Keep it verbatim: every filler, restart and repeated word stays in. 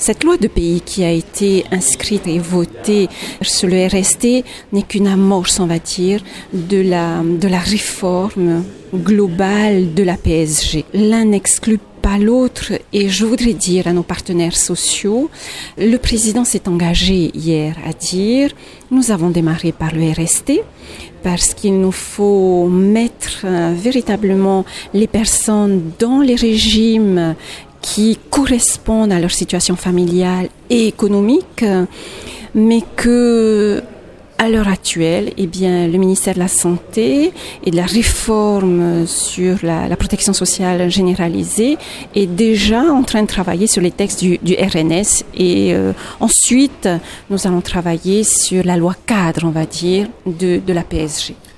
Cette loi de pays qui a été inscrite et votée sur le R S T n'est qu'une amorce, on va dire, de la, de la réforme globale de la P S G. L'un n'exclut pas l'autre, et je voudrais dire à nos partenaires sociaux, le président s'est engagé hier à dire nous avons démarré par le R S T parce qu'il nous faut mettre euh, véritablement les personnes dans les régimes qui correspondent à leur situation familiale et économique, mais que à l'heure actuelle, eh bien, le ministère de la Santé et de la réforme sur la, la protection sociale généralisée est déjà en train de travailler sur les textes du, du R N S et euh, ensuite, nous allons travailler sur la loi cadre, on va dire, de, de la P S G.